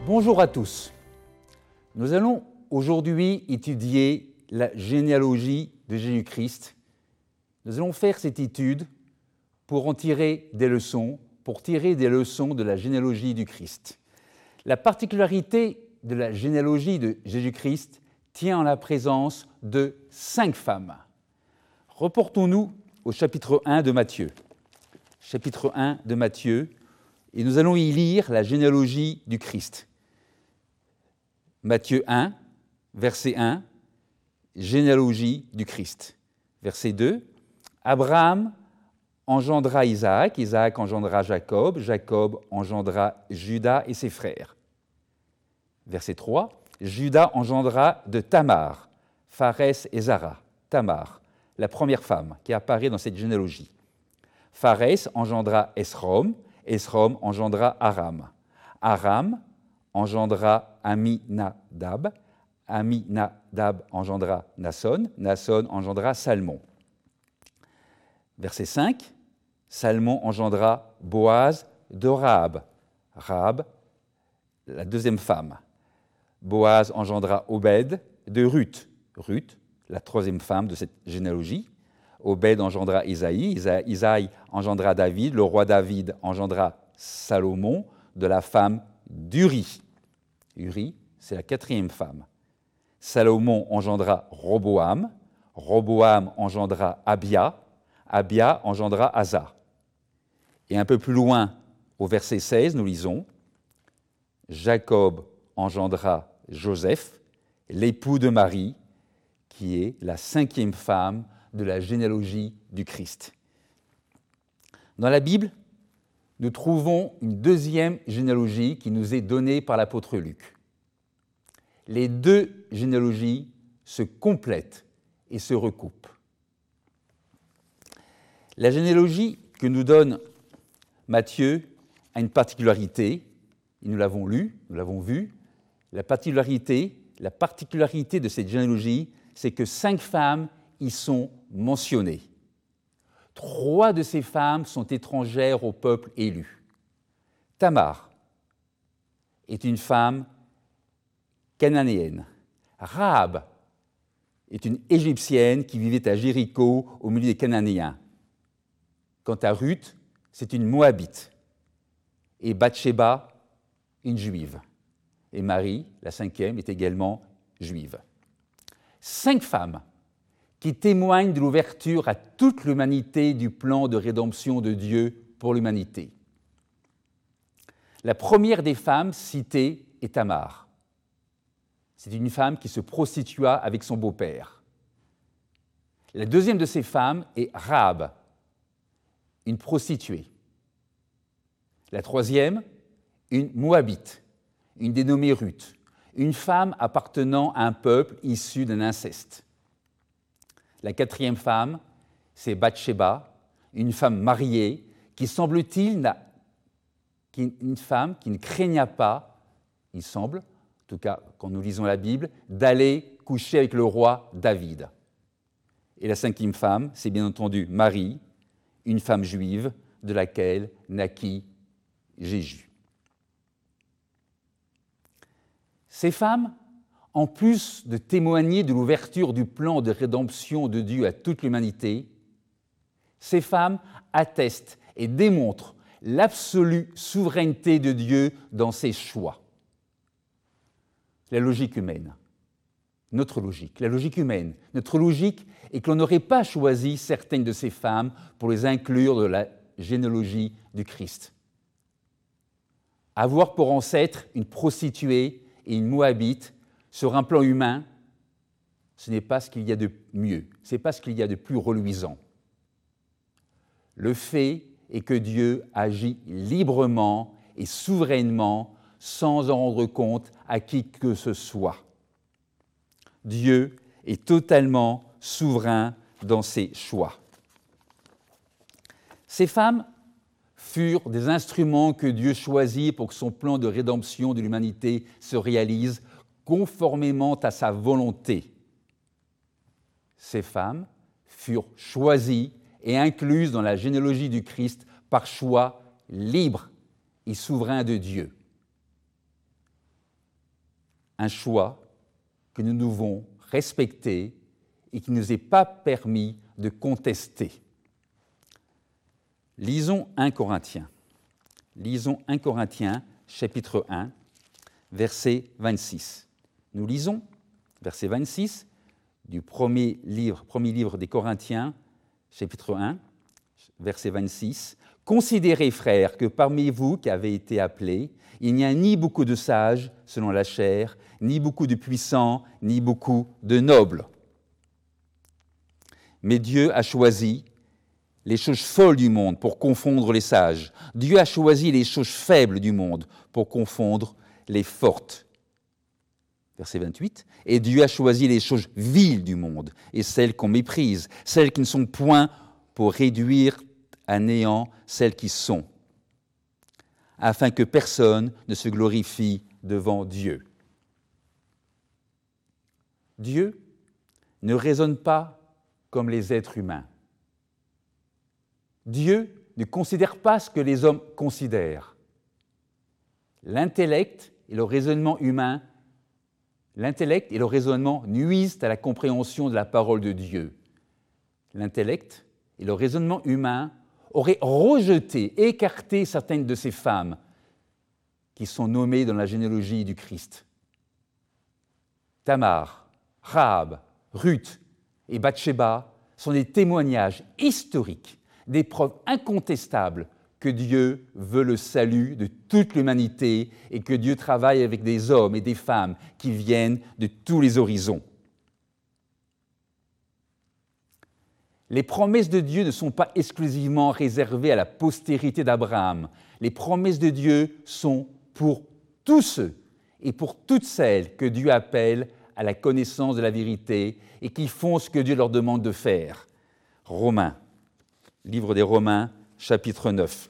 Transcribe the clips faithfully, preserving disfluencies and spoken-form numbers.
Bonjour à tous. Nous allons aujourd'hui étudier la généalogie de Jésus-Christ. Nous allons faire cette étude pour en tirer des leçons, pour tirer des leçons de la généalogie du Christ. La particularité de la généalogie de Jésus-Christ tient en la présence de cinq femmes. Reportons-nous au chapitre un de Matthieu. Chapitre un de Matthieu, et nous allons y lire la généalogie du Christ. Matthieu un, verset un, généalogie du Christ. Verset deux, Abraham engendra Isaac, Isaac engendra Jacob, Jacob engendra Judas et ses frères. Verset trois, Judas engendra de Tamar, Pharès et Zara. Tamar, la première femme qui apparaît dans cette généalogie. Pharès engendra Esrom, Esrom engendra Aram. Aram engendra Aminadab, Aminadab engendra Nasson, Nasson engendra Salmon. Verset cinq, Salmon engendra Boaz de Rahab, Rahab, la deuxième femme. Boaz engendra Obed de Ruth, Ruth, la troisième femme de cette généalogie. Obed engendra Isaïe, Isa- Isaïe engendra David, le roi David engendra Salomon de la femme d'Uri. Uri, c'est la quatrième femme. Salomon engendra Roboam, Roboam engendra Abia, Abia engendra Asa. Et un peu plus loin, au verset seize, nous lisons « Jacob engendra Joseph, l'époux de Marie, qui est la cinquième femme de la généalogie du Christ. » Dans la Bible, nous trouvons une deuxième généalogie qui nous est donnée par l'apôtre Luc. Les deux généalogies se complètent et se recoupent. La généalogie que nous donne Matthieu a une particularité, et nous l'avons lu, nous l'avons vu. La particularité, la particularité de cette généalogie, c'est que cinq femmes y sont mentionnées. Trois de ces femmes sont étrangères au peuple élu. Tamar est une femme cananéenne. Rahab est une Égyptienne qui vivait à Jéricho au milieu des Cananéens. Quant à Ruth, c'est une Moabite. Et Bathsheba, une Juive. Et Marie, la cinquième, est également juive. Cinq femmes qui témoignent de l'ouverture à toute l'humanité du plan de rédemption de Dieu pour l'humanité. La première des femmes citées est Tamar. C'est une femme qui se prostitua avec son beau-père. La deuxième de ces femmes est Rahab, une prostituée. La troisième, une Moabite, une dénommée Ruth, une femme appartenant à un peuple issu d'un inceste. La quatrième femme, c'est Bathsheba, une femme mariée qui, semble-t-il, n'a, qui, une femme qui ne craignait pas, il semble, en tout cas quand nous lisons la Bible, d'aller coucher avec le roi David. Et la cinquième femme, c'est bien entendu Marie, une femme juive de laquelle naquit Jésus. Ces femmes, en plus de témoigner de l'ouverture du plan de rédemption de Dieu à toute l'humanité, ces femmes attestent et démontrent l'absolue souveraineté de Dieu dans ses choix. La logique humaine, notre logique, la logique humaine, notre logique est que l'on n'aurait pas choisi certaines de ces femmes pour les inclure dans la généalogie du Christ. Avoir pour ancêtre une prostituée et une Moabite, sur un plan humain, ce n'est pas ce qu'il y a de mieux, ce n'est pas ce qu'il y a de plus reluisant. Le fait est que Dieu agit librement et souverainement sans en rendre compte à qui que ce soit. Dieu est totalement souverain dans ses choix. Ces femmes furent des instruments que Dieu choisit pour que son plan de rédemption de l'humanité se réalise conformément à sa volonté. Ces femmes furent choisies et incluses dans la généalogie du Christ par choix libre et souverain de Dieu. un choix que nous devons respecter et qui ne nous est pas permis de contester. Lisons un Corinthiens. Lisons un Corinthiens, chapitre un, verset vingt-six. Nous lisons, verset vingt-six, du premier livre, premier livre des Corinthiens, chapitre un, verset vingt-six. « Considérez, frères, que parmi vous qui avez été appelés, il n'y a ni beaucoup de sages selon la chair, ni beaucoup de puissants, ni beaucoup de nobles. Mais Dieu a choisi les choses folles du monde pour confondre les sages. Dieu a choisi les choses faibles du monde pour confondre les fortes. » Verset vingt-huit. « Et Dieu a choisi les choses viles du monde et celles qu'on méprise, celles qui ne sont point pour réduire à néant celles qui sont, afin que personne ne se glorifie devant Dieu. » Dieu ne raisonne pas comme les êtres humains. Dieu ne considère pas ce que les hommes considèrent. L'intellect et le raisonnement humain, l'intellect et le raisonnement nuisent à la compréhension de la parole de Dieu. L'intellect et le raisonnement humain auraient rejeté, écarté certaines de ces femmes qui sont nommées dans la généalogie du Christ. Tamar, Rahab, Ruth et Bathsheba sont des témoignages historiques, des preuves incontestables que Dieu veut le salut de toute l'humanité et que Dieu travaille avec des hommes et des femmes qui viennent de tous les horizons. Les promesses de Dieu ne sont pas exclusivement réservées à la postérité d'Abraham. Les promesses de Dieu sont pour tous ceux et pour toutes celles que Dieu appelle à la connaissance de la vérité et qui font ce que Dieu leur demande de faire. Romains, livre des Romains, chapitre neuf.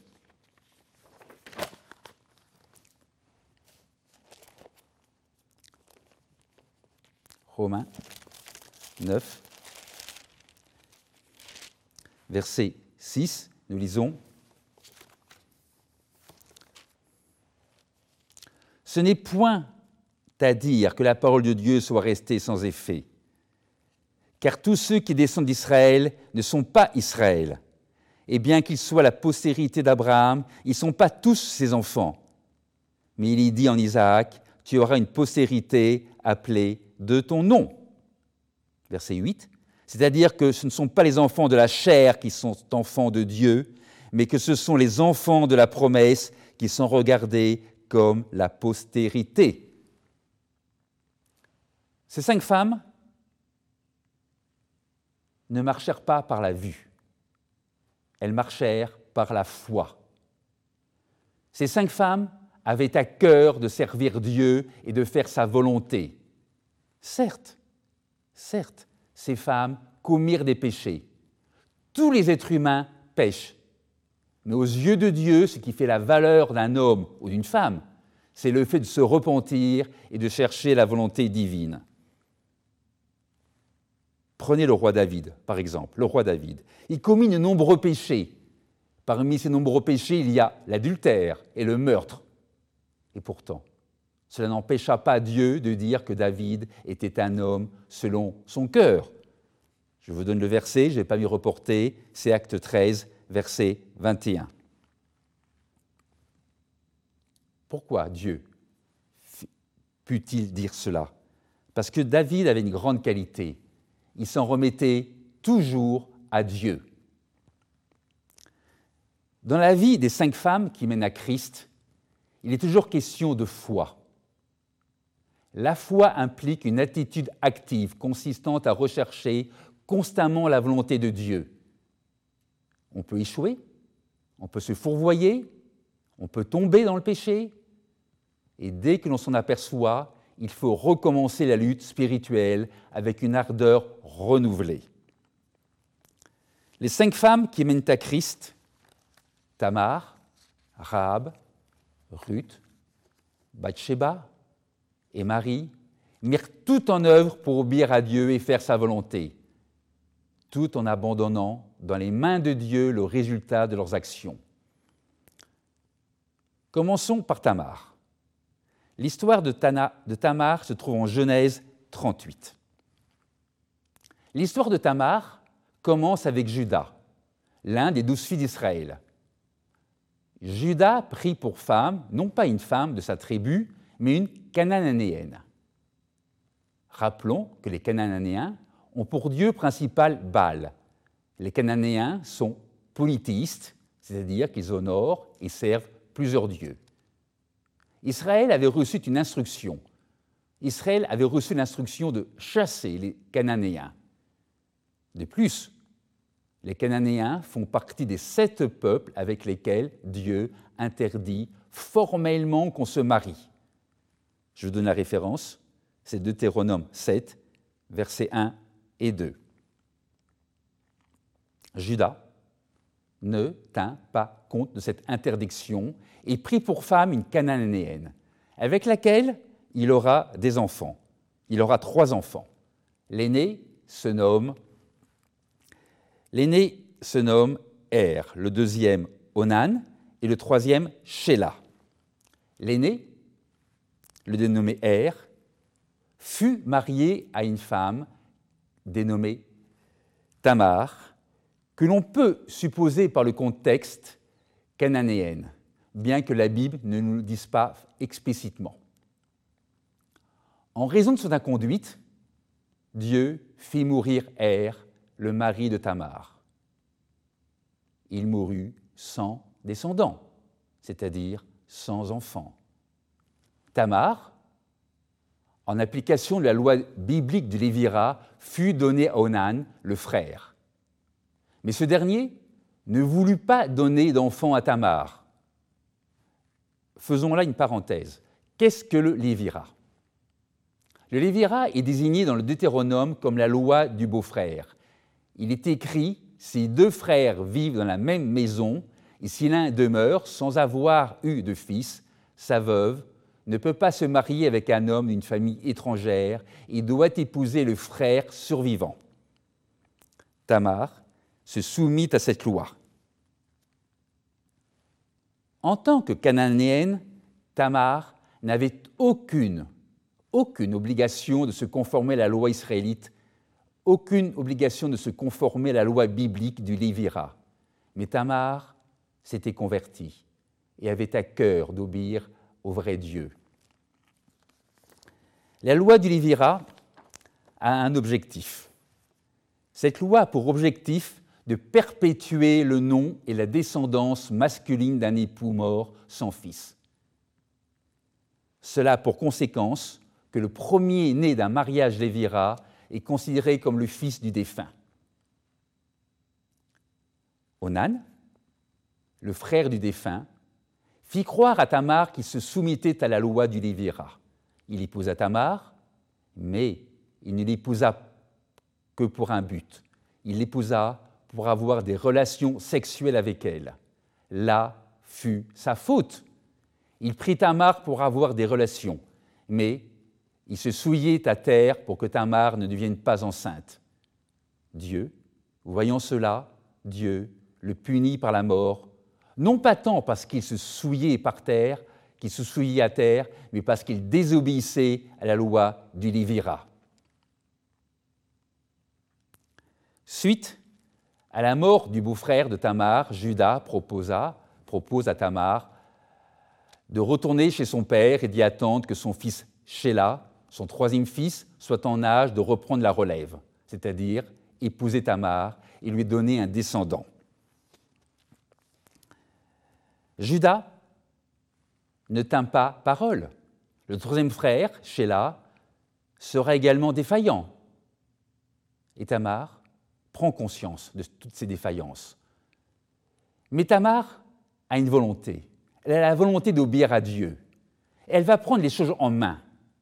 Romains neuf, verset six, nous lisons « Ce n'est point à dire que la parole de Dieu soit restée sans effet, car tous ceux qui descendent d'Israël ne sont pas Israël, et bien qu'ils soient la postérité d'Abraham, ils ne sont pas tous ses enfants. Mais il y dit en Isaac, tu auras une postérité appelée de ton nom. » Verset huit. C'est-à-dire que ce ne sont pas les enfants de la chair qui sont enfants de Dieu, mais que ce sont les enfants de la promesse qui sont regardés comme la postérité. Ces cinq femmes ne marchèrent pas par la vue, elles marchèrent par la foi. Ces cinq femmes avaient à cœur de servir Dieu et de faire sa volonté. Certes, certes, ces femmes commirent des péchés. Tous les êtres humains pêchent. Mais aux yeux de Dieu, ce qui fait la valeur d'un homme ou d'une femme, c'est le fait de se repentir et de chercher la volonté divine. Prenez le roi David, par exemple, le roi David. Il commit de nombreux péchés. Parmi ces nombreux péchés, il y a l'adultère et le meurtre. Et pourtant, cela n'empêcha pas Dieu de dire que David était un homme selon son cœur. Je vous donne le verset, je ne vais pas m'y reporter, c'est Acte treize, verset vingt et un. Pourquoi Dieu put-il dire cela? Parce que David avait une grande qualité. Il s'en remettait toujours à Dieu. Dans la vie des cinq femmes qui mènent à Christ, il est toujours question de foi. La foi implique une attitude active consistant à rechercher constamment la volonté de Dieu. On peut échouer, on peut se fourvoyer, on peut tomber dans le péché, et dès que l'on s'en aperçoit, il faut recommencer la lutte spirituelle avec une ardeur renouvelée. Les cinq femmes qui mènent à Christ, Tamar, Rahab, Ruth, Bathsheba et Marie, mirent tout en œuvre pour obéir à Dieu et faire sa volonté, tout en abandonnant dans les mains de Dieu le résultat de leurs actions. Commençons par Tamar. L'histoire de, Tana, de Tamar se trouve en Genèse trente-huit. L'histoire de Tamar commence avec Juda, l'un des douze filles d'Israël. Juda prit pour femme, non pas une femme de sa tribu, mais une Cananéenne. Rappelons que les Cananéens ont pour dieu principal Baal. Les Cananéens sont polythéistes, c'est-à-dire qu'ils honorent et servent plusieurs dieux. Israël avait reçu une instruction. Israël avait reçu l'instruction de chasser les Cananéens. De plus, les Cananéens font partie des sept peuples avec lesquels Dieu interdit formellement qu'on se marie. Je vous donne la référence, c'est Deutéronome sept, versets un et deux. Juda ne tint pas compte de cette interdiction et prit pour femme une Cananéenne, avec laquelle il aura des enfants. Il aura trois enfants. L'aîné se nomme L'aîné se nomme Er, le deuxième Onan et le troisième Shelah. L'aîné, le dénommé Er, fut marié à une femme dénommée Tamar, que l'on peut supposer par le contexte cananéenne, bien que la Bible ne nous le dise pas explicitement. En raison de son inconduite, Dieu fit mourir Er, le mari de Tamar. Il mourut sans descendants, c'est-à-dire sans enfants. Tamar, en application de la loi biblique du Lévira, fut donnée à Onan, le frère. Mais ce dernier ne voulut pas donner d'enfant à Tamar. Faisons là une parenthèse. Qu'est-ce que le Lévira ? Le Lévira est désigné dans le Deutéronome comme la loi du beau-frère. Il est écrit, si deux frères vivent dans la même maison, et si l'un demeure sans avoir eu de fils, sa veuve ne peut pas se marier avec un homme d'une famille étrangère et doit épouser le frère survivant. Tamar se soumit à cette loi. En tant que cananéenne, Tamar n'avait aucune, aucune obligation de se conformer à la loi israélite, aucune obligation de se conformer à la loi biblique du Lévira. Mais Tamar s'était convertie et avait à cœur d'obéir au vrai Dieu. La loi du Lévira a un objectif. Cette loi a pour objectif de perpétuer le nom et la descendance masculine d'un époux mort sans fils. Cela a pour conséquence que le premier-né d'un mariage lévira est considéré comme le fils du défunt. Onan, le frère du défunt, fit croire à Tamar qu'il se soumettait à la loi du Lévira. Il épousa Tamar, mais il ne l'épousa que pour un but. Il l'épousa pour avoir des relations sexuelles avec elle. Là fut sa faute. Il prit Tamar pour avoir des relations, mais il se souillait à terre pour que Tamar ne devienne pas enceinte. Dieu, voyant cela, Dieu le punit par la mort, non pas tant parce qu'il se souillait par terre, qu'il se souillait à terre, mais parce qu'il désobéissait à la loi du Lévira. Suite à la mort du beau-frère de Tamar, Juda proposa, propose à Tamar de retourner chez son père et d'y attendre que son fils Shelah, son troisième fils, soit en âge de reprendre la relève, c'est-à-dire épouser Tamar et lui donner un descendant. Juda ne tint pas parole. Le troisième frère, Shelah, sera également défaillant. Et Tamar prend conscience de toutes ces défaillances. Mais Tamar a une volonté. Elle a la volonté d'obéir à Dieu. Elle va prendre les choses en main.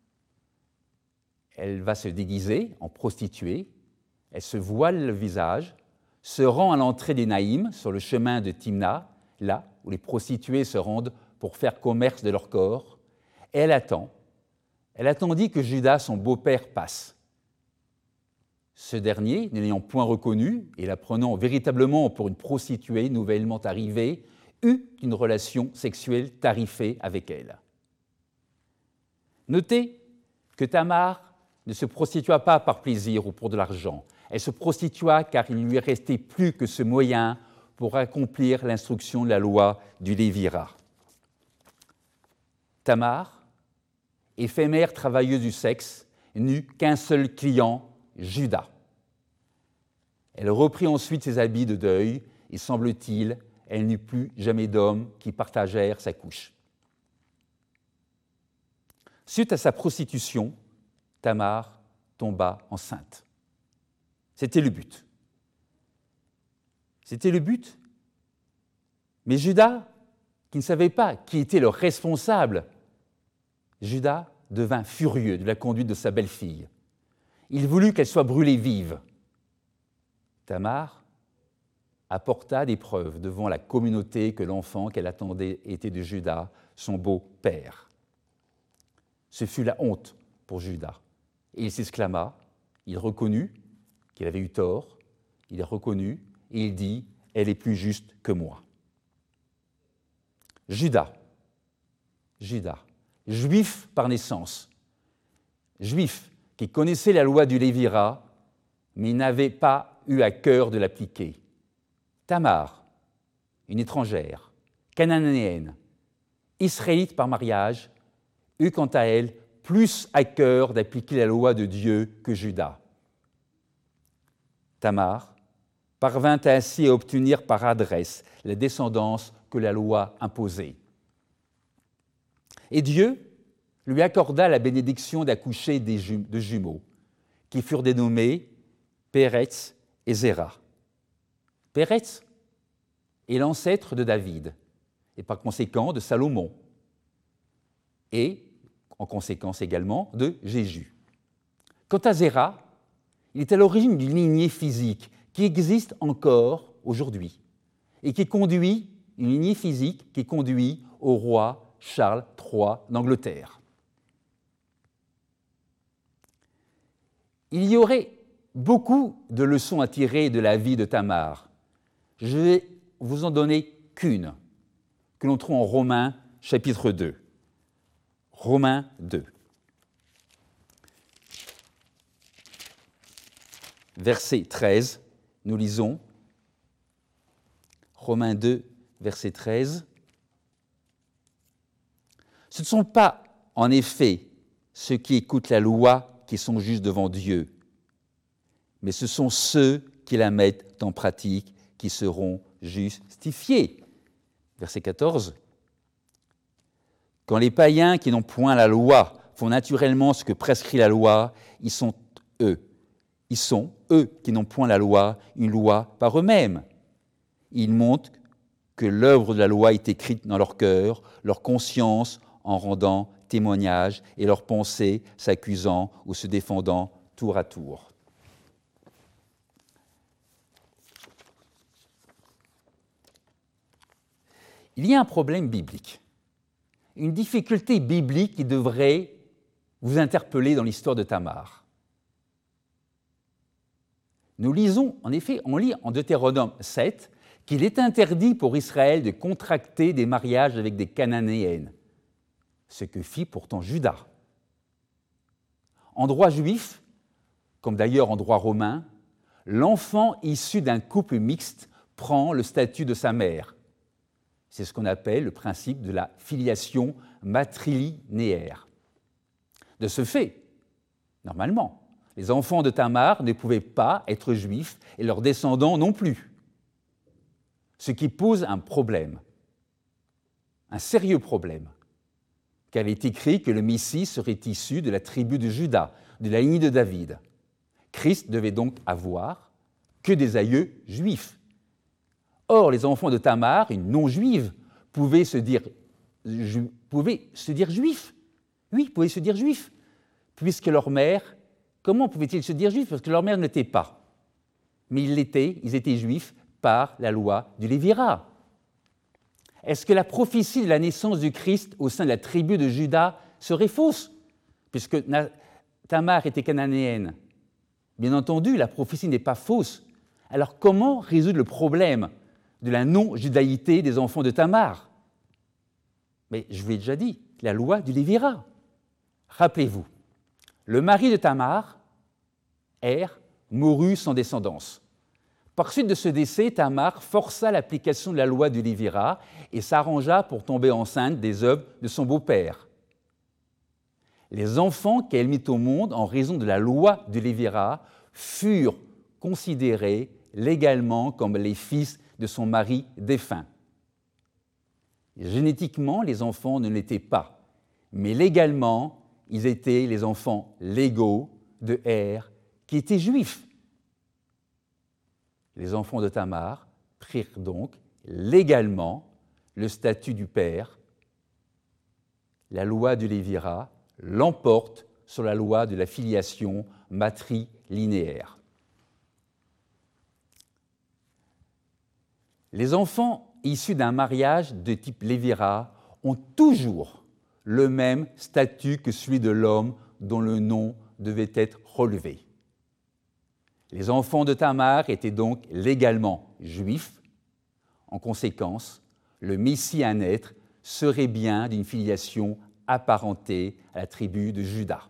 Elle va se déguiser en prostituée, elle se voile le visage, se rend à l'entrée des Naïm, sur le chemin de Timna, là où les prostituées se rendent pour faire commerce de leur corps, et elle attend. Elle attendit que Juda, son beau-père, passe. Ce dernier, ne l'ayant point reconnue et la prenant véritablement pour une prostituée nouvellement arrivée, eut une relation sexuelle tarifée avec elle. Notez que Tamar ne se prostitua pas par plaisir ou pour de l'argent. Elle se prostitua car il ne lui restait plus que ce moyen pour accomplir l'instruction de la loi du Lévira. Tamar, éphémère travailleuse du sexe, n'eut qu'un seul client, Juda. Elle reprit ensuite ses habits de deuil et, semble-t-il, elle n'eut plus jamais d'hommes qui partagèrent sa couche. Suite à sa prostitution, Tamar tomba enceinte. C'était le but. C'était le but. Mais Juda, qui ne savait pas qui était le responsable, Juda devint furieux de la conduite de sa belle-fille. Il voulut qu'elle soit brûlée vive. Tamar apporta des preuves devant la communauté que l'enfant qu'elle attendait était de Juda, son beau-père. Ce fut la honte pour Juda. Et il s'exclama, il reconnut qu'il avait eu tort, il est reconnu, et il dit « Elle est plus juste que moi ». Juda, Juda, juif par naissance, juif qui connaissait la loi du Lévira, mais n'avait pas eu à cœur de l'appliquer. Tamar, une étrangère, cananéenne, israélite par mariage, eut quant à elle plus à cœur d'appliquer la loi de Dieu que Juda. Tamar parvint ainsi à obtenir par adresse la descendance que la loi imposait. Et Dieu lui accorda la bénédiction d'accoucher de jumeaux, qui furent dénommés Péretz et Zéra. Péretz est l'ancêtre de David, et par conséquent de Salomon, et en conséquence également de Jésus. Quant à Zéra, il est à l'origine d'une lignée physique qui existe encore aujourd'hui, et qui conduit, une lignée physique qui conduit au roi Charles trois d'Angleterre. Il y aurait beaucoup de leçons à tirer de la vie de Tamar. Je vais vous en donner qu'une, que l'on trouve en Romains chapitre deux. Romains deux. Verset treize, nous lisons. Romains deux, verset treize. Ce ne sont pas, en effet, ceux qui écoutent la loi qui sont justes devant Dieu, mais ce sont ceux qui la mettent en pratique qui seront justifiés. Verset quatorze. Quand les païens qui n'ont point la loi font naturellement ce que prescrit la loi, ils sont eux. Ils sont, eux, qui n'ont point la loi, une loi par eux-mêmes. Ils montrent que l'œuvre de la loi est écrite dans leur cœur, leur conscience en rendant témoignage et leurs pensées s'accusant ou se défendant tour à tour. Il y a un problème biblique, une difficulté biblique qui devrait vous interpeller dans l'histoire de Tamar. Nous lisons, en effet, on lit en Deutéronome sept qu'il est interdit pour Israël de contracter des mariages avec des Cananéennes, ce que fit pourtant Juda. En droit juif, comme d'ailleurs en droit romain, l'enfant issu d'un couple mixte prend le statut de sa mère. C'est ce qu'on appelle le principe de la filiation matrilinéaire. De ce fait, normalement, les enfants de Tamar ne pouvaient pas être juifs et leurs descendants non plus. Ce qui pose un problème, un sérieux problème, car il est écrit que le Messie serait issu de la tribu de Juda, de la lignée de David. Christ devait donc avoir que des aïeux juifs. Or, les enfants de Tamar, une non-juive, pouvaient se dire, ju, pouvaient se dire juifs. Oui, pouvaient se dire juifs, puisque leur mère, comment pouvaient-ils se dire juifs? Parce que leur mère n'était pas. Mais ils l'étaient, ils étaient juifs par la loi du Lévira. Est-ce que la prophétie de la naissance du Christ au sein de la tribu de Juda serait fausse? Puisque Tamar était cananéenne. Bien entendu, la prophétie n'est pas fausse. Alors comment résoudre le problème de la non-judaïté des enfants de Tamar? Mais je vous l'ai déjà dit, la loi du Lévira. Rappelez-vous, le mari de Tamar, Er, mourut sans descendance. Par suite de ce décès, Tamar força l'application de la loi du Lévirat et s'arrangea pour tomber enceinte des œuvres de son beau-père. Les enfants qu'elle mit au monde en raison de la loi du Lévirat furent considérés légalement comme les fils de son mari défunt. Génétiquement, les enfants ne l'étaient pas, mais légalement, ils étaient les enfants légaux de Er, qui étaient juifs. Les enfants de Tamar prirent donc légalement le statut du père. La loi du Lévirat l'emporte sur la loi de la filiation matrilinéaire. Les enfants issus d'un mariage de type Lévirat ont toujours le même statut que celui de l'homme dont le nom devait être relevé. Les enfants de Tamar étaient donc légalement juifs. En conséquence, le Messie à naître serait bien d'une filiation apparentée à la tribu de Juda.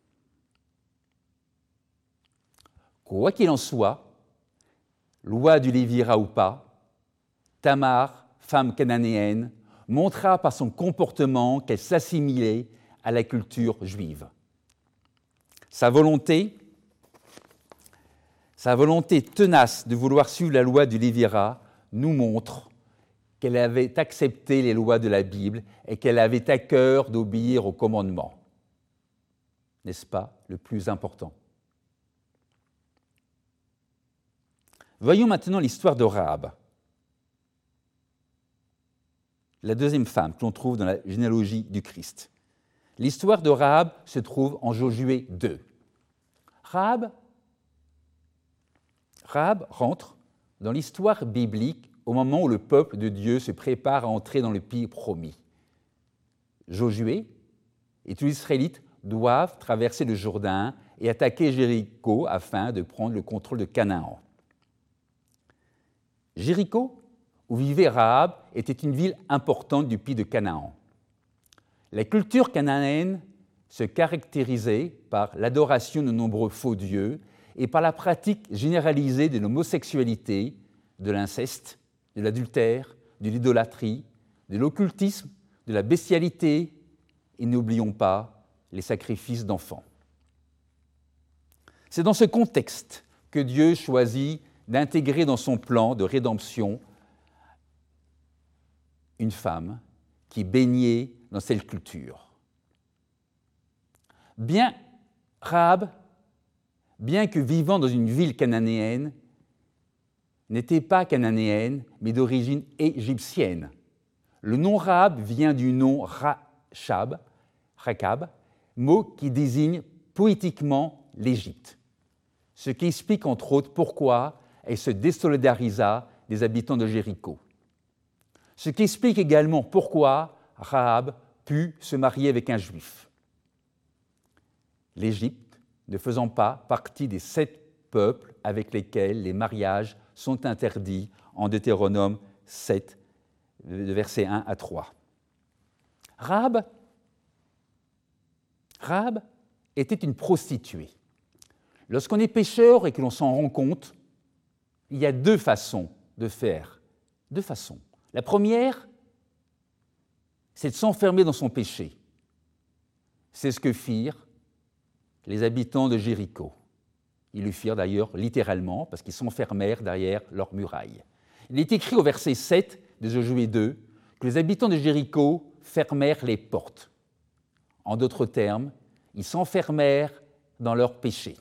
Quoi qu'il en soit, loi du Lévirat ou pas, Tamar, femme cananéenne, montra par son comportement qu'elle s'assimilait à la culture juive. Sa volonté, sa volonté tenace de vouloir suivre la loi du Lévirat nous montre qu'elle avait accepté les lois de la Bible et qu'elle avait à cœur d'obéir aux commandements. N'est-ce pas le plus important? Voyons maintenant l'histoire de Rahab, la deuxième femme que l'on trouve dans la généalogie du Christ. L'histoire de Rahab se trouve en Josué deux. Rahab, Rahab rentre dans l'histoire biblique au moment où le peuple de Dieu se prépare à entrer dans le pays promis. Josué et tous les Israélites doivent traverser le Jourdain et attaquer Jéricho afin de prendre le contrôle de Canaan. Jéricho, où vivait Rahab, était une ville importante du pays de Canaan. La culture cananéenne se caractérisait par l'adoration de nombreux faux dieux et par la pratique généralisée de l'homosexualité, de l'inceste, de l'adultère, de l'idolâtrie, de l'occultisme, de la bestialité et n'oublions pas les sacrifices d'enfants. C'est dans ce contexte que Dieu choisit d'intégrer dans son plan de rédemption une femme qui baignait dans cette culture. Bien, Rahab, bien que vivant dans une ville cananéenne, n'était pas cananéenne, mais d'origine égyptienne. Le nom Rahab vient du nom Rachab, Rakab, mot qui désigne poétiquement l'Égypte, ce qui explique entre autres pourquoi elle se désolidarisa des habitants de Jéricho. Ce qui explique également pourquoi Rahab put se marier avec un juif. L'Égypte ne faisant pas partie des sept peuples avec lesquels les mariages sont interdits en Deutéronome sept, versets un à trois. Rahab, Rahab était une prostituée. Lorsqu'on est pécheur et que l'on s'en rend compte, il y a deux façons de faire. Deux façons. La première, c'est de s'enfermer dans son péché. C'est ce que firent les habitants de Jéricho. Ils le firent d'ailleurs littéralement, parce qu'ils s'enfermèrent derrière leurs murailles. Il est écrit au verset sept de Josué deux que les habitants de Jéricho fermèrent les portes. En d'autres termes, ils s'enfermèrent dans leur péché.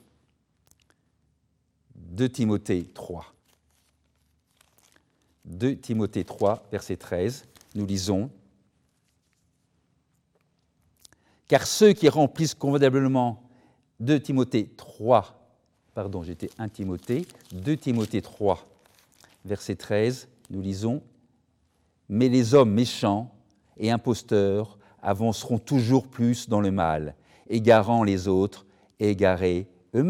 deux Timothée trois. deux Timothée trois, verset treize, nous lisons « Car ceux qui remplissent convenablement deux Timothée trois, pardon, j'étais un Timothée, deux Timothée trois, verset treize, nous lisons « Mais les hommes méchants et imposteurs avanceront toujours plus dans le mal, égarant les autres et égarés eux-mêmes. »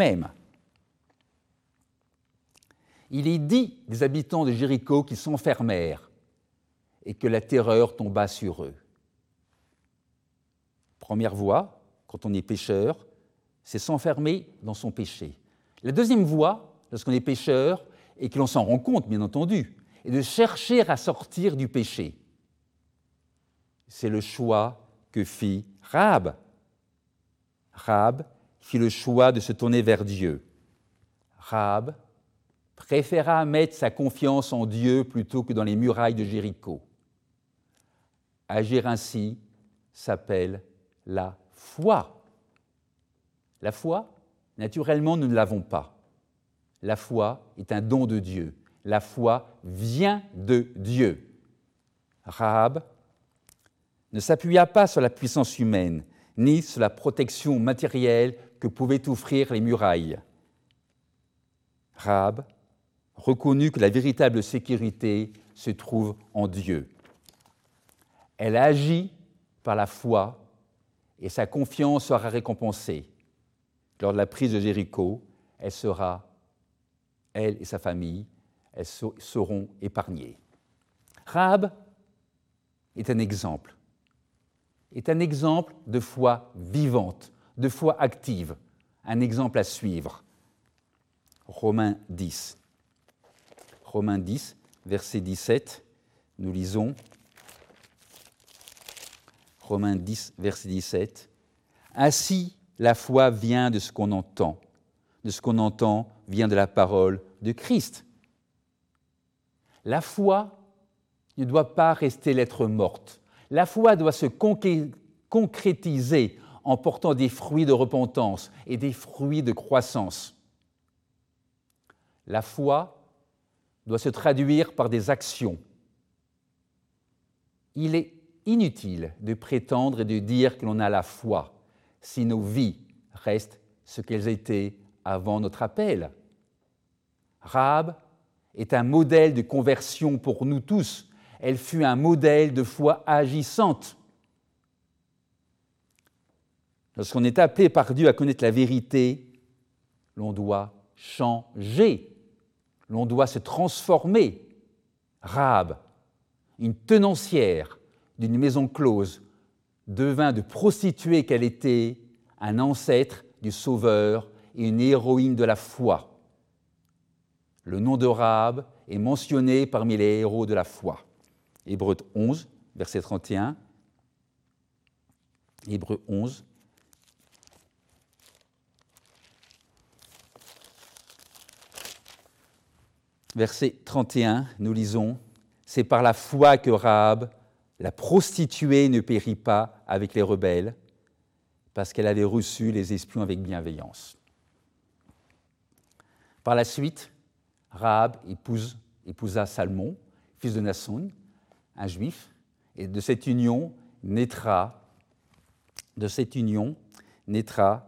Il est dit des habitants de Jéricho qui s'enfermèrent et que la terreur tomba sur eux. Première voie, quand on est pécheur, c'est s'enfermer dans son péché. La deuxième voie, lorsqu'on est pécheur, et que l'on s'en rend compte, bien entendu, est de chercher à sortir du péché. C'est le choix que fit Rahab. Rahab fit le choix de se tourner vers Dieu. Rahab préféra mettre sa confiance en Dieu plutôt que dans les murailles de Jéricho. Agir ainsi s'appelle la foi. La foi, naturellement, nous ne l'avons pas. La foi est un don de Dieu. La foi vient de Dieu. Rahab ne s'appuya pas sur la puissance humaine, ni sur la protection matérielle que pouvaient offrir les murailles. Rahab reconnut que la véritable sécurité se trouve en Dieu. Elle agit par la foi et sa confiance sera récompensée. Lors de la prise de Jéricho, elle sera, elle et sa famille, elles seront épargnées. Rahab est un exemple, est un exemple de foi vivante, de foi active, un exemple à suivre. Romains dix. Romains dix, verset dix-sept, nous lisons. Romains dix, verset dix-sept. Ainsi, la foi vient de ce qu'on entend. De ce qu'on entend vient de la parole de Christ. La foi ne doit pas rester lettre morte. La foi doit se concrétiser en portant des fruits de repentance et des fruits de croissance. La foi doit se traduire par des actions. Il est inutile de prétendre et de dire que l'on a la foi si nos vies restent ce qu'elles étaient avant notre appel. Rahab est un modèle de conversion pour nous tous. Elle fut un modèle de foi agissante. Lorsqu'on est appelé par Dieu à connaître la vérité, l'on doit changer, l'on doit se transformer. Rahab, une tenancière d'une maison close, devint de prostituée qu'elle était un ancêtre du Sauveur et une héroïne de la foi. Le nom de Rahab est mentionné parmi les héros de la foi. Hébreux onze, verset trente et un. Hébreux onze. Verset trente et un, nous lisons « C'est par la foi que Rahab, la prostituée, ne périt pas avec les rebelles, parce qu'elle avait reçu les espions avec bienveillance. » Par la suite, Rahab épouse, épousa Salmon, fils de Nasson, un juif, et de cette union naîtra, de cette union naîtra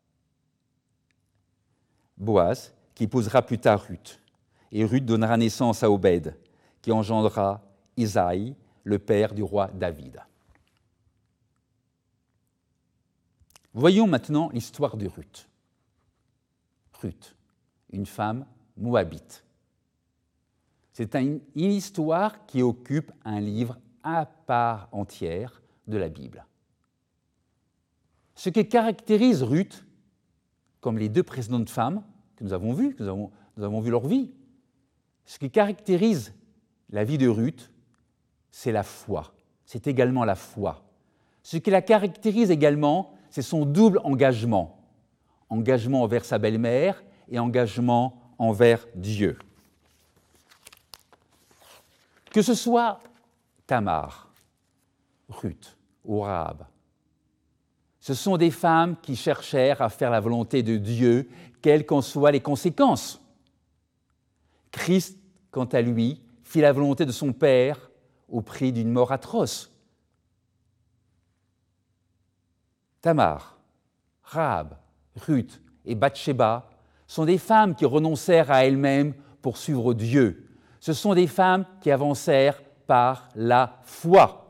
Boaz, qui épousera plus tard Ruth. Et Ruth donnera naissance à Obed, qui engendra Isaïe, le père du roi David. Voyons maintenant l'histoire de Ruth. Ruth, une femme moabite. C'est une histoire qui occupe un livre à part entière de la Bible. Ce qui caractérise Ruth, comme les deux précédentes femmes que nous avons vues, que nous avons, nous avons vu leur vie, ce qui caractérise la vie de Ruth, c'est la foi. C'est également la foi. Ce qui la caractérise également, c'est son double engagement. Engagement envers sa belle-mère et engagement envers Dieu. Que ce soit Tamar, Ruth ou Rahab, ce sont des femmes qui cherchèrent à faire la volonté de Dieu, quelles qu'en soient les conséquences. Christ, quant à lui, fit la volonté de son Père au prix d'une mort atroce. Tamar, Rahab, Ruth et Bathsheba sont des femmes qui renoncèrent à elles-mêmes pour suivre Dieu. Ce sont des femmes qui avancèrent par la foi.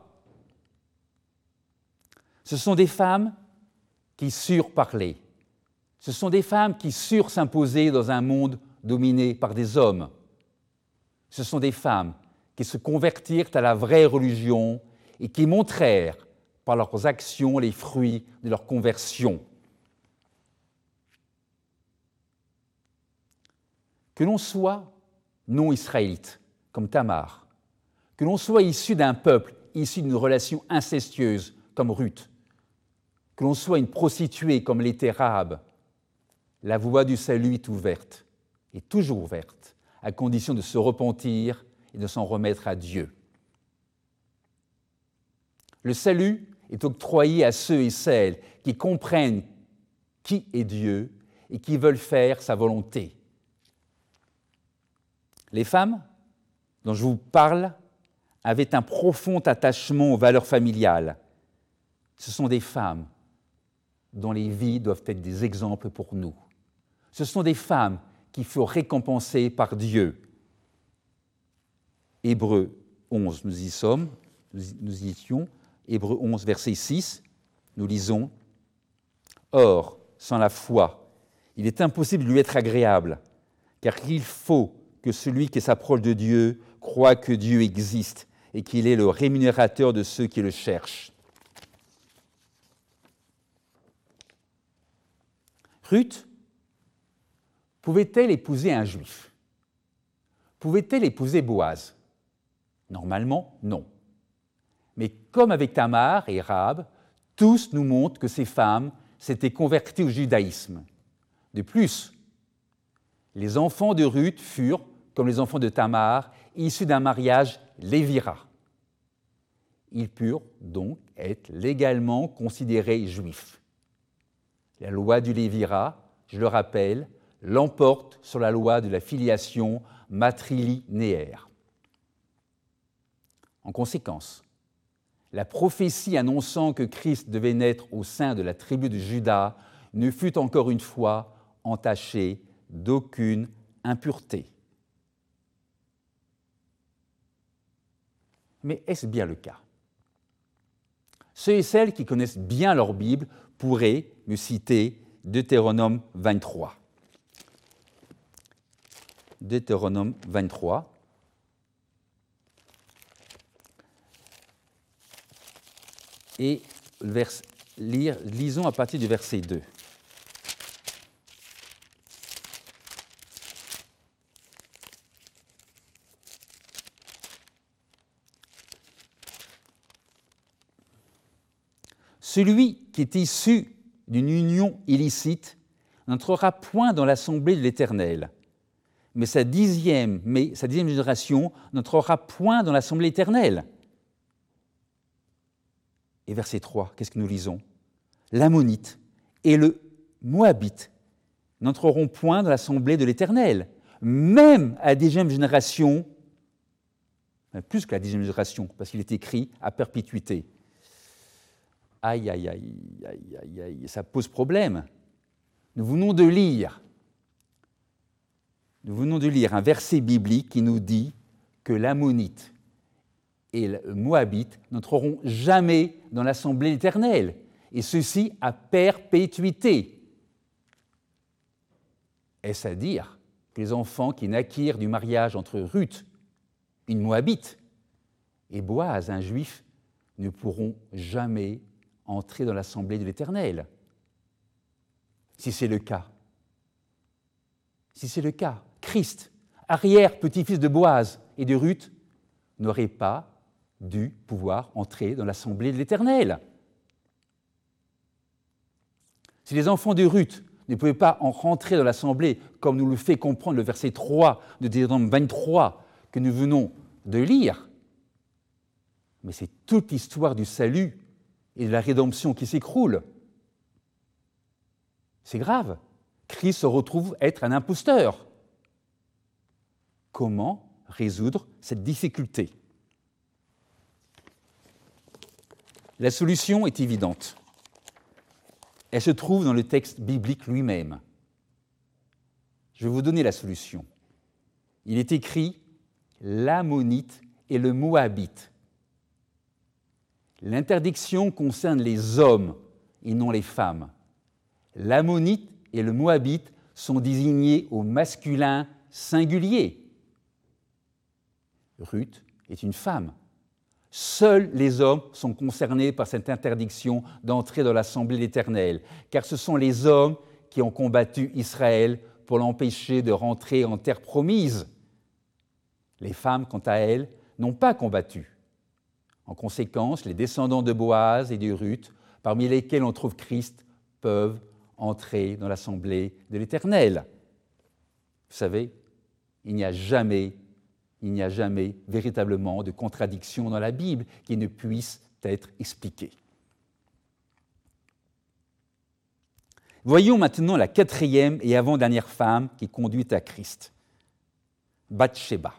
Ce sont des femmes qui surent parler. Ce sont des femmes qui surent s'imposer dans un monde dominé par des hommes. Ce sont des femmes qui se convertirent à la vraie religion et qui montrèrent par leurs actions les fruits de leur conversion. Que l'on soit non-israélite, comme Tamar, que l'on soit issu d'un peuple, issu d'une relation incestueuse, comme Ruth, que l'on soit une prostituée, comme l'était Rahab, la voie du salut est ouverte, est toujours ouverte, à condition de se repentir et de s'en remettre à Dieu. Le salut est octroyé à ceux et celles qui comprennent qui est Dieu et qui veulent faire sa volonté. Les femmes dont je vous parle avaient un profond attachement aux valeurs familiales. Ce sont des femmes dont les vies doivent être des exemples pour nous. Ce sont des femmes qu'il faut récompenser par Dieu. Hébreux onze, nous y sommes, nous y étions. Hébreux onze, verset six, nous lisons « Or, sans la foi, il est impossible de lui être agréable, car il faut que celui qui s'approche de Dieu croit que Dieu existe et qu'il est le rémunérateur de ceux qui le cherchent. » Ruth pouvait-elle épouser un juif? Pouvait-elle épouser Boaz? Normalement, non. Mais comme avec Tamar et Rahab, tous nous montrent que ces femmes s'étaient converties au judaïsme. De plus, les enfants de Ruth furent, comme les enfants de Tamar, issus d'un mariage lévira. Ils purent donc être légalement considérés juifs. La loi du lévira, je le rappelle, l'emporte sur la loi de la filiation matrilinéaire. En conséquence, la prophétie annonçant que Christ devait naître au sein de la tribu de Juda ne fut encore une fois entachée d'aucune impureté. Mais est-ce bien le cas? Ceux et celles qui connaissent bien leur Bible pourraient me citer Deutéronome vingt-trois. Deutéronome vingt-trois. Et vers, lire, lisons à partir du verset deux. Celui qui est issu d'une union illicite n'entrera point dans l'assemblée de l'Éternel, mais sa dixième, mais sa dixième génération n'entrera point dans l'assemblée éternelle. Et verset trois, qu'est-ce que nous lisons? L'Ammonite et le Moabite n'entreront point dans l'assemblée de l'Éternel, même à la dixième génération, plus que la dixième génération, parce qu'il est écrit à perpétuité. Aïe, aïe, aïe, aïe, aïe, aïe, ça pose problème. Nous venons de lire, nous venons de lire un verset biblique qui nous dit que l'Ammonite et le Moabite n'entreront jamais dans l'assemblée éternelle, et ceci à perpétuité. Est-ce à dire que les enfants qui naquirent du mariage entre Ruth, une Moabite, et Boaz, un juif, ne pourront jamais entrer dans l'assemblée de l'Éternel? Si c'est le cas, si c'est le cas, Christ, arrière-petit-fils de Boaz et de Ruth, n'aurait pas dû pouvoir entrer dans l'assemblée de l'Éternel. Si les enfants de Ruth ne pouvaient pas en rentrer dans l'assemblée, comme nous le fait comprendre le verset trois de Deutéronome vingt-trois que nous venons de lire, mais c'est toute l'histoire du salut et de la rédemption qui s'écroule. C'est grave. Christ se retrouve être un imposteur. Comment résoudre cette difficulté? La solution est évidente. Elle se trouve dans le texte biblique lui-même. Je vais vous donner la solution. Il est écrit « l'Ammonite et le Moabite ». L'interdiction concerne les hommes et non les femmes. L'Ammonite et le Moabite sont désignés au masculin singulier. Ruth est une femme. Seuls les hommes sont concernés par cette interdiction d'entrer dans l'Assemblée de l'Éternel, car ce sont les hommes qui ont combattu Israël pour l'empêcher de rentrer en terre promise. Les femmes, quant à elles, n'ont pas combattu. En conséquence, les descendants de Boaz et de Ruth, parmi lesquels on trouve Christ, peuvent entrer dans l'Assemblée de l'Éternel. Vous savez, il n'y a jamais Il n'y a jamais véritablement de contradiction dans la Bible qui ne puisse être expliquée. Voyons maintenant la quatrième et avant-dernière femme qui conduit à Christ, Bathsheba.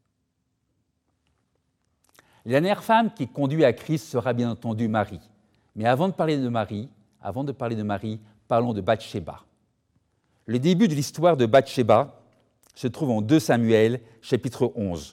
La dernière femme qui conduit à Christ sera bien entendu Marie. Mais avant de parler de Marie, avant de parler de Marie, parlons de Bathsheba. Le début de l'histoire de Bathsheba se trouve en deux Samuel, chapitre onze.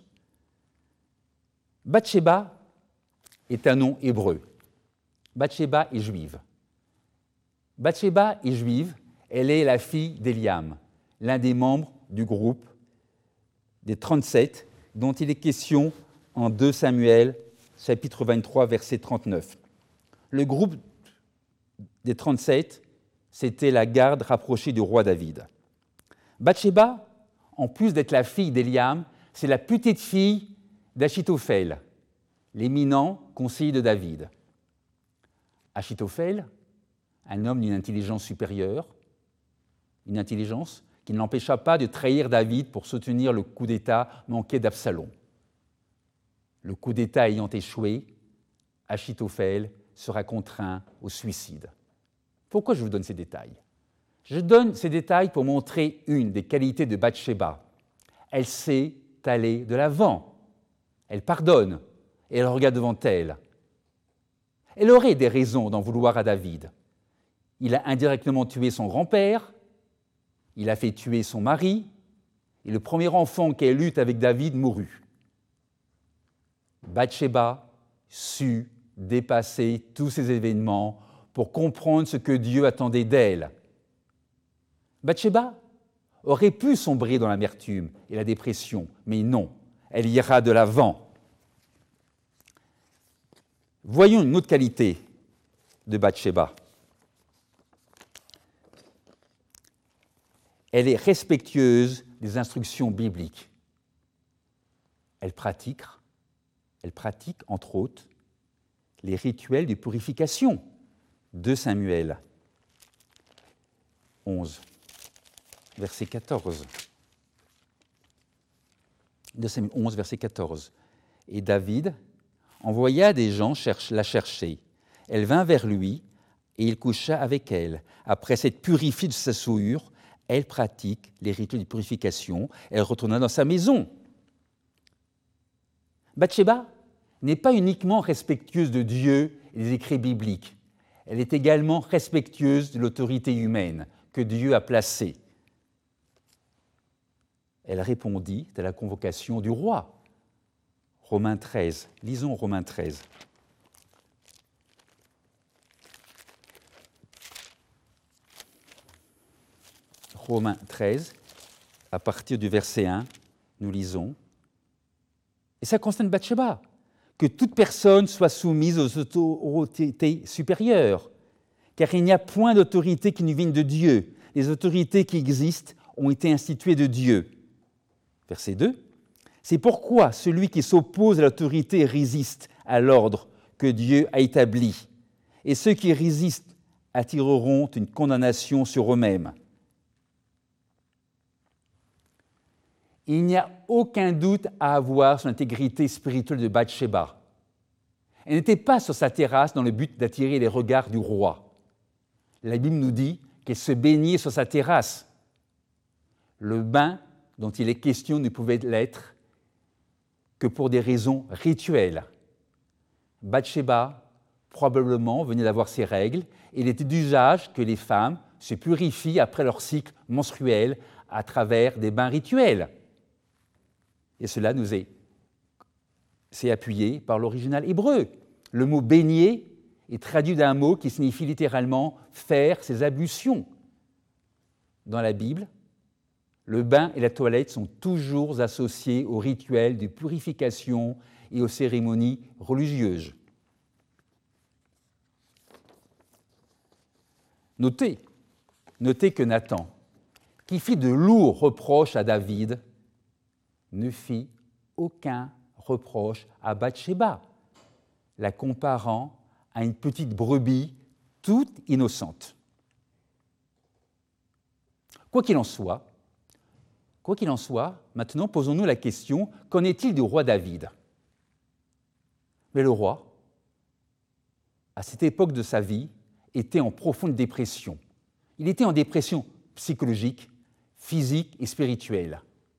Bathsheba est un nom hébreu. Bathsheba est juive. Bathsheba est juive, elle est la fille d'Éliam, l'un des membres du groupe des trente-sept, dont il est question en deux Samuel, chapitre vingt-trois, verset trente-neuf. Le groupe des trente-sept, c'était la garde rapprochée du roi David. Bathsheba, en plus d'être la fille d'Éliam, c'est la petite fille d'Achitophel, l'éminent conseiller de David. Achitophel, un homme d'une intelligence supérieure, une intelligence qui ne l'empêcha pas de trahir David pour soutenir le coup d'État manqué d'Absalom. Le coup d'État ayant échoué, Achitophel sera contraint au suicide. Pourquoi je vous donne ces détails ? Je donne ces détails pour montrer une des qualités de Bathsheba. Elle sait aller de l'avant. Elle pardonne et elle regarde devant elle. Elle aurait des raisons d'en vouloir à David. Il a indirectement tué son grand-père, il a fait tuer son mari, et le premier enfant qu'elle eut avec David mourut. Bathsheba sut dépasser tous ces événements pour comprendre ce que Dieu attendait d'elle. Bathsheba aurait pu sombrer dans l'amertume et la dépression, mais non, elle ira de l'avant. Voyons une autre qualité de Bathsheba. Elle est respectueuse des instructions bibliques. Elle pratique, elle pratique, entre autres, les rituels de purification. deux Samuel onze. Verset quatorze. deux Samuel onze, verset quatorze. Et David envoya des gens cherche, la chercher. Elle vint vers lui et il coucha avec elle. Après s'être purifiée de sa souillure, elle pratique les rituels de purification. Elle retourna dans sa maison. Bathsheba n'est pas uniquement respectueuse de Dieu et des écrits bibliques. Elle est également respectueuse de l'autorité humaine que Dieu a placée. Elle répondit à la convocation du roi. Romains treize. Lisons Romains treize. Romains treize, à partir du verset un, nous lisons. Et ça concerne Bathsheba, que toute personne soit soumise aux autorités supérieures, car il n'y a point d'autorité qui nous vienne de Dieu. Les autorités qui existent ont été instituées de Dieu. Verset deux. C'est pourquoi celui qui s'oppose à l'autorité résiste à l'ordre que Dieu a établi. Et ceux qui résistent attireront une condamnation sur eux-mêmes. Il n'y a aucun doute à avoir sur l'intégrité spirituelle de Bathsheba. Elle n'était pas sur sa terrasse dans le but d'attirer les regards du roi. La Bible nous dit qu'elle se baignait sur sa terrasse. Le bain dont il est question ne pouvait l'être que pour des raisons rituelles. Bathsheba, probablement, venait d'avoir ses règles, et il était d'usage que les femmes se purifient après leur cycle menstruel à travers des bains rituels. Et cela nous est, c'est appuyé par l'original hébreu. Le mot « baigner » est traduit d'un mot qui signifie littéralement « faire ses ablutions ». Dans la Bible, le bain et la toilette sont toujours associés au rituel de purification et aux cérémonies religieuses. Notez, notez que Nathan, qui fit de lourds reproches à David, ne fit aucun reproche à Bathsheba, la comparant à une petite brebis toute innocente. Quoi qu'il en soit, quoi qu'il en soit, maintenant posons-nous la question, qu'en est-il du roi David ? Mais le roi, à cette époque de sa vie, était en profonde dépression. Il était en dépression psychologique, physique et spirituelle.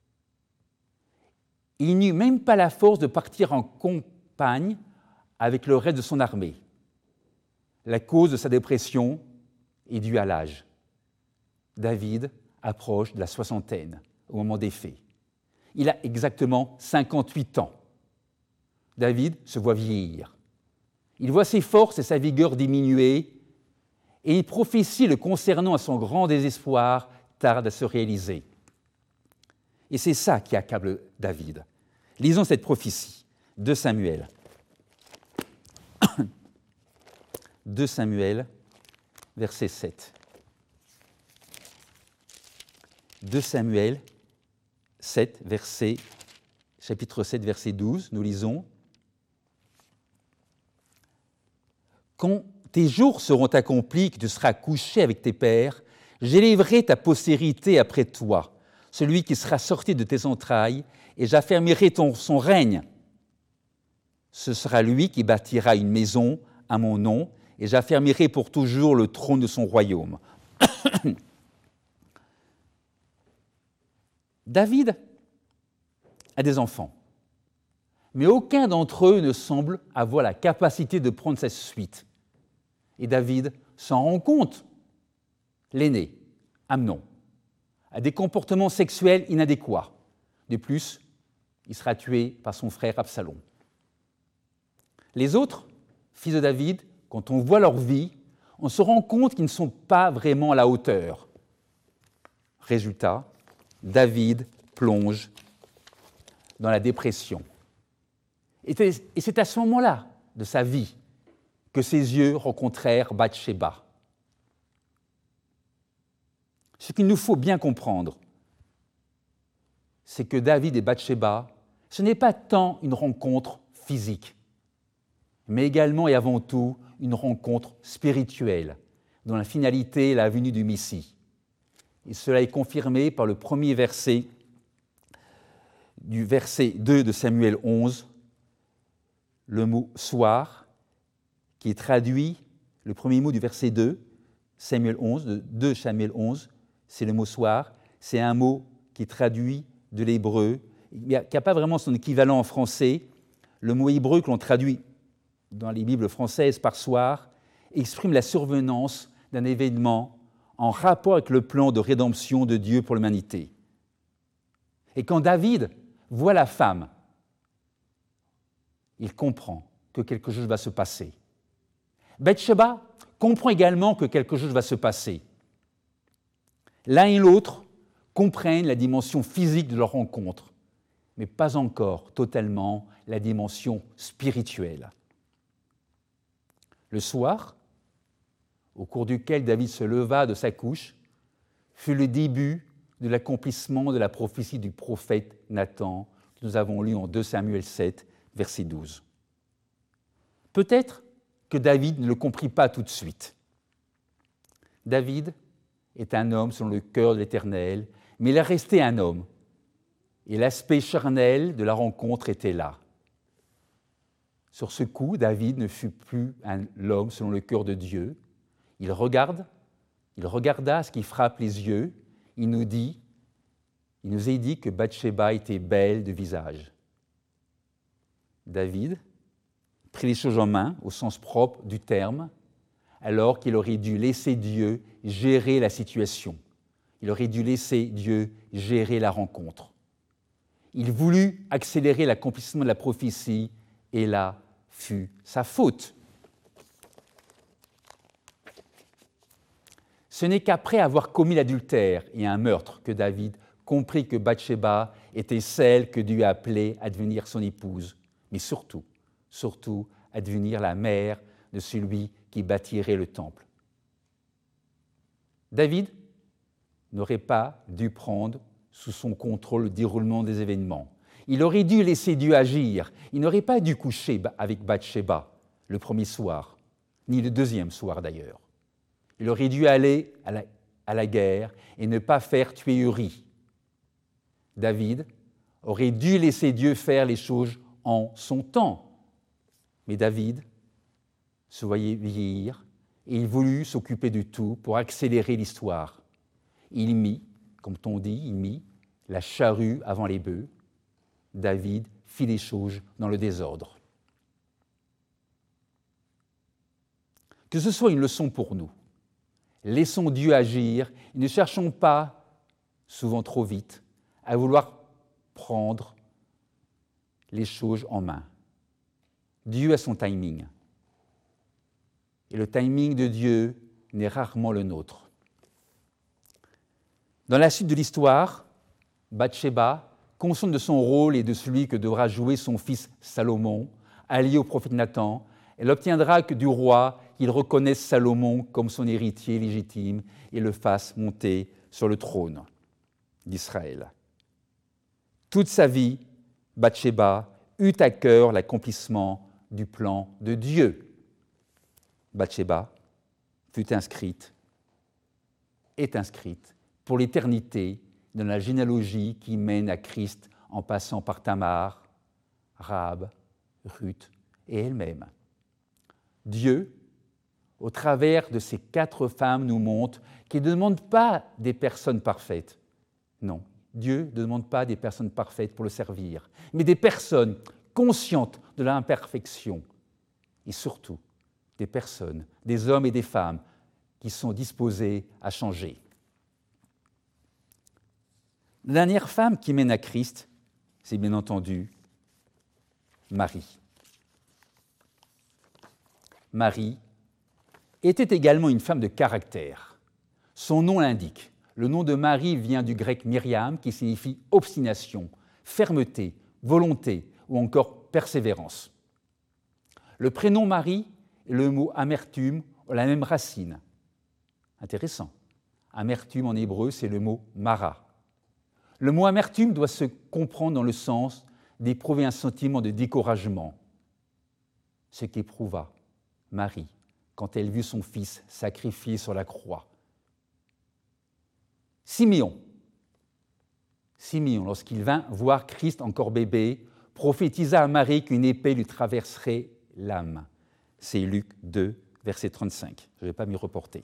Il n'eut même pas la force de partir en campagne avec le reste de son armée. La cause de sa dépression est due à l'âge. David approche de la soixantaine au moment des faits. Il a exactement cinquante-huit ans. David se voit vieillir. Il voit ses forces et sa vigueur diminuer, et une prophétie le concernant à son grand désespoir tarde à se réaliser. Et c'est ça qui accable David. Lisons cette prophétie, deux Samuel. deux Samuel, verset sept. deux Samuel, sept, verset, chapitre sept, verset douze, nous lisons. Quand tes jours seront accomplis, que tu seras couché avec tes pères, j'élèverai ta postérité après toi, celui qui sera sorti de tes entrailles, et j'affermirai ton, son règne. Ce sera lui qui bâtira une maison à mon nom, et j'affermirai pour toujours le trône de son royaume. David a des enfants, mais aucun d'entre eux ne semble avoir la capacité de prendre sa suite. Et David s'en rend compte. L'aîné, Amnon, a des comportements sexuels inadéquats. De plus, il sera tué par son frère Absalom. Les autres, fils de David, quand on voit leur vie, on se rend compte qu'ils ne sont pas vraiment à la hauteur. Résultat, David plonge dans la dépression. Et c'est à ce moment-là de sa vie que ses yeux rencontrèrent Bathsheba. Ce qu'il nous faut bien comprendre, c'est que David et Bathsheba, ce n'est pas tant une rencontre physique, mais également et avant tout une rencontre spirituelle, dont la finalité est la venue du Messie. Et cela est confirmé par le premier verset du verset deux de Samuel onze, le mot « soir », qui est traduit, le premier mot du verset deux, Samuel onze, de deux Samuel onze, c'est le mot « soir », c'est un mot qui est traduit de l'hébreu, qui n'a pas vraiment son équivalent en français. Le mot hébreu que l'on traduit dans les Bibles françaises par « soir » exprime la survenance d'un événement en rapport avec le plan de rédemption de Dieu pour l'humanité. Et quand David voit la femme, il comprend que quelque chose va se passer. Bathsheba comprend également que quelque chose va se passer. L'un et l'autre comprennent la dimension physique de leur rencontre, mais pas encore totalement la dimension spirituelle. Le soir, au cours duquel David se leva de sa couche, fut le début de l'accomplissement de la prophétie du prophète Nathan que nous avons lu en deux Samuel sept, verset douze. Peut-être que David ne le comprit pas tout de suite. David est un homme selon le cœur de l'Éternel, mais il est resté un homme, et l'aspect charnel de la rencontre était là. Sur ce coup, David ne fut plus un, l'homme selon le cœur de Dieu. Il regarde, il regarda ce qui frappe les yeux, il nous dit, il nous est dit que Bathsheba était belle de visage. David prit les choses en main, au sens propre du terme, alors qu'il aurait dû laisser Dieu gérer la situation. Il aurait dû laisser Dieu gérer la rencontre. Il voulut accélérer l'accomplissement de la prophétie, et là fut sa faute. Ce n'est qu'après avoir commis l'adultère et un meurtre que David comprit que Bathsheba était celle que Dieu appelait à devenir son épouse, mais surtout, surtout à devenir la mère de celui qui bâtirait le temple. David n'aurait pas dû prendre sous son contrôle le déroulement des événements. Il aurait dû laisser Dieu agir. Il n'aurait pas dû coucher avec Bathsheba le premier soir, ni le deuxième soir d'ailleurs. Il aurait dû aller à la, à la guerre et ne pas faire tuer Uri. David aurait dû laisser Dieu faire les choses en son temps. Mais David se voyait vieillir et il voulut s'occuper de tout pour accélérer l'histoire. Il mit, comme on dit, il mit la charrue avant les bœufs. David fit les choses dans le désordre. Que ce soit une leçon pour nous. Laissons Dieu agir et ne cherchons pas, souvent trop vite, à vouloir prendre les choses en main. Dieu a son timing. Et le timing de Dieu n'est rarement le nôtre. Dans la suite de l'histoire, Bathsheba, consciente de son rôle et de celui que devra jouer son fils Salomon, allié au prophète Nathan, elle obtiendra que du roi qu'il reconnaisse Salomon comme son héritier légitime et le fasse monter sur le trône d'Israël. Toute sa vie, Bathsheba eut à cœur l'accomplissement du plan de Dieu. Bathsheba fut inscrite, est inscrite pour l'éternité dans la généalogie qui mène à Christ en passant par Tamar, Rahab, Ruth et elle-même. Dieu, au travers de ces quatre femmes, nous montre qu'il ne demande pas des personnes parfaites. Non, Dieu ne demande pas des personnes parfaites pour le servir, mais des personnes conscientes de l'imperfection et surtout des personnes, des hommes et des femmes qui sont disposés à changer. La dernière femme qui mène à Christ, c'est bien entendu Marie. Marie était également une femme de caractère. Son nom l'indique. Le nom de Marie vient du grec Myriam, qui signifie obstination, fermeté, volonté ou encore persévérance. Le prénom Marie et le mot amertume ont la même racine. Intéressant. Amertume en hébreu, c'est le mot mara. Le mot amertume doit se comprendre dans le sens d'éprouver un sentiment de découragement. Ce qu'éprouva Marie quand elle vit son fils sacrifié sur la croix. Siméon, Siméon, lorsqu'il vint voir Christ encore bébé, prophétisa à Marie qu'une épée lui traverserait l'âme. C'est Luc deux, verset trente-cinq. Je ne vais pas m'y reporter.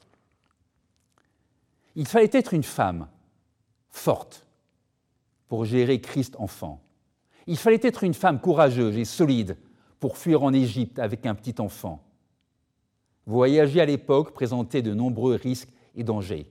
Il fallait être une femme forte pour gérer Christ enfant. Il fallait être une femme courageuse et solide pour fuir en Égypte avec un petit enfant. Voyager à l'époque présentait de nombreux risques et dangers.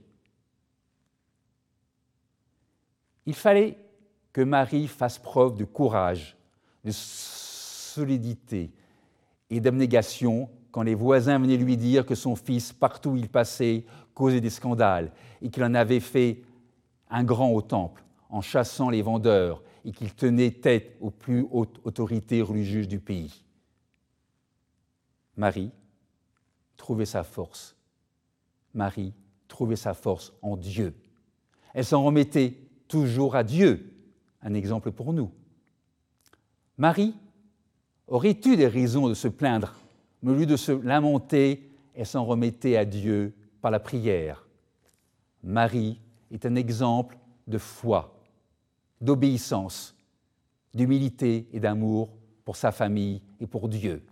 Il fallait que Marie fasse preuve de courage, de solidité et d'abnégation quand les voisins venaient lui dire que son fils, partout où il passait, causait des scandales et qu'il en avait fait un grand au temple en chassant les vendeurs et qu'il tenait tête aux plus hautes autorités religieuses du pays. Marie trouvait sa force. Marie trouvait sa force en Dieu. Elle s'en remettait toujours à Dieu, un exemple pour nous. Marie aurait eu des raisons de se plaindre, mais au lieu de se lamenter, elle s'en remettait à Dieu par la prière. Marie est un exemple de foi, d'obéissance, d'humilité et d'amour pour sa famille et pour Dieu.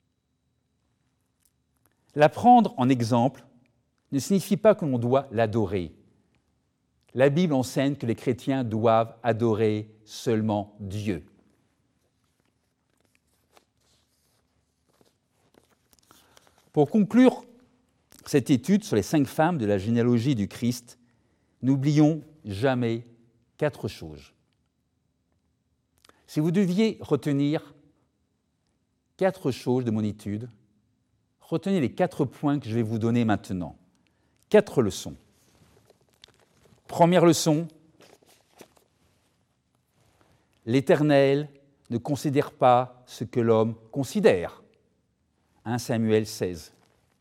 La prendre en exemple ne signifie pas que l'on doit l'adorer. La Bible enseigne que les chrétiens doivent adorer seulement Dieu. Pour conclure cette étude sur les cinq femmes de la généalogie du Christ, n'oublions jamais quatre choses. Si vous deviez retenir quatre choses de mon étude, retenez les quatre points que je vais vous donner maintenant. Quatre leçons. Première leçon, l'Éternel ne considère pas ce que l'homme considère. premier Samuel seize.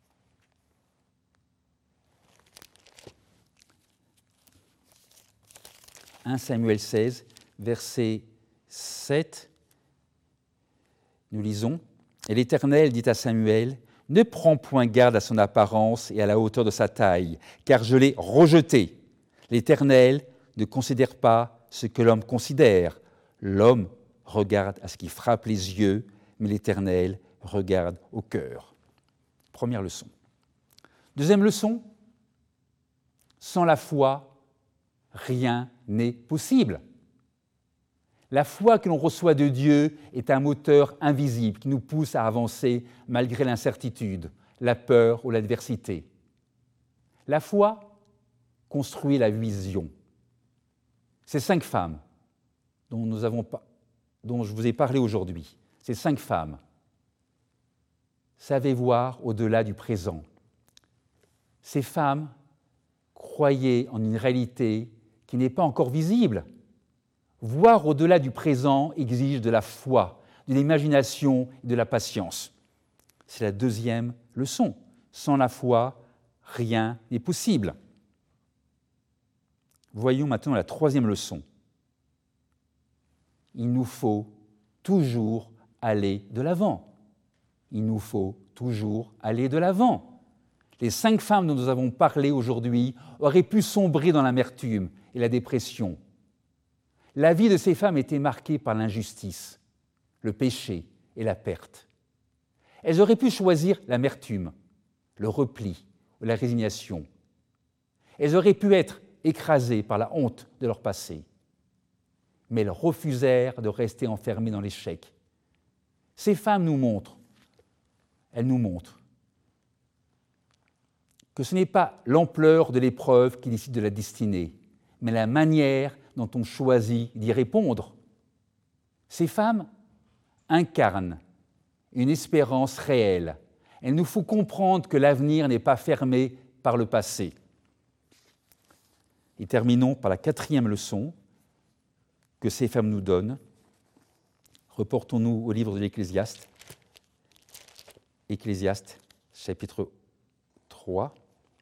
premier Samuel seize, verset sept, nous lisons « Et l'Éternel dit à Samuel, ne prends point garde à son apparence et à la hauteur de sa taille, car je l'ai rejeté. L'Éternel ne considère pas ce que l'homme considère. L'homme regarde à ce qui frappe les yeux, mais l'Éternel regarde au cœur. » Première leçon. Deuxième leçon, sans la foi, rien n'est possible. La foi que l'on reçoit de Dieu est un moteur invisible qui nous pousse à avancer malgré l'incertitude, la peur ou l'adversité. La foi construit la vision. Ces cinq femmes dont, nous avons, dont je vous ai parlé aujourd'hui, ces cinq femmes savaient voir au-delà du présent. Ces femmes croyaient en une réalité qui n'est pas encore visible. Voir au-delà du présent exige de la foi, de l'imagination et de la patience. C'est la deuxième leçon. Sans la foi, rien n'est possible. Voyons maintenant la troisième leçon. Il nous faut toujours aller de l'avant. Il nous faut toujours aller de l'avant. Les cinq femmes dont nous avons parlé aujourd'hui auraient pu sombrer dans l'amertume et la dépression. La vie de ces femmes était marquée par l'injustice, le péché et la perte. Elles auraient pu choisir l'amertume, le repli ou la résignation. Elles auraient pu être écrasées par la honte de leur passé. Mais elles refusèrent de rester enfermées dans l'échec. Ces femmes nous montrent, elles nous montrent que ce n'est pas l'ampleur de l'épreuve qui décide de la destinée, mais la manière dont on choisit d'y répondre. Ces femmes incarnent une espérance réelle. Elles nous font comprendre que l'avenir n'est pas fermé par le passé. Et terminons par la quatrième leçon que ces femmes nous donnent. Reportons-nous au livre de l'Ecclésiaste. Ecclésiaste, chapitre trois.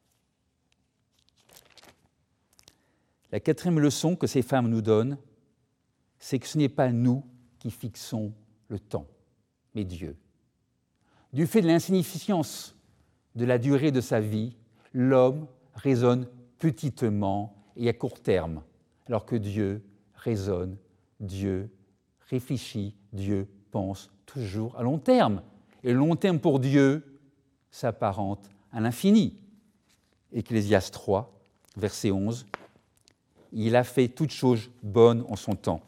La quatrième leçon que ces femmes nous donnent, c'est que ce n'est pas nous qui fixons le temps, mais Dieu. Du fait de l'insignifiance de la durée de sa vie, l'homme raisonne petitement et à court terme, alors que Dieu raisonne, Dieu réfléchit, Dieu pense toujours à long terme. Et le long terme pour Dieu s'apparente à l'infini. Ecclésiaste trois, verset onze. Il a fait toutes choses bonnes en son temps.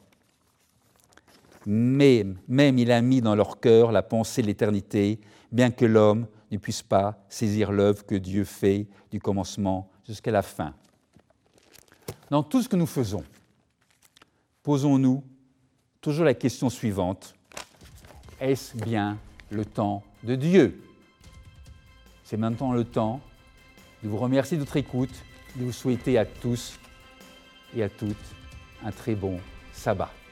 Mais même il a mis dans leur cœur la pensée de l'éternité, bien que l'homme ne puisse pas saisir l'œuvre que Dieu fait du commencement jusqu'à la fin. Dans tout ce que nous faisons, posons-nous toujours la question suivante. Est-ce bien le temps de Dieu ? C'est maintenant le temps de vous remercier de votre écoute, de vous souhaiter à tous et à toutes un très bon sabbat.